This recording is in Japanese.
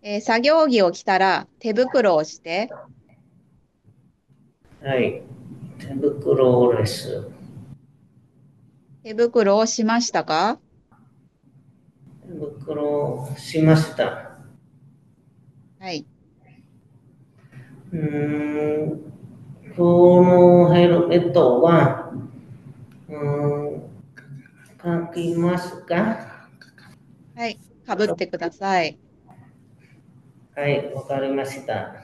作業着を着たら手袋をして、 はい。手袋です。 手袋をしましたか？ 手袋しました。 はい。 うーん、このヘルメットは、かきますか？ はい。かぶってください。 はい、わかりました。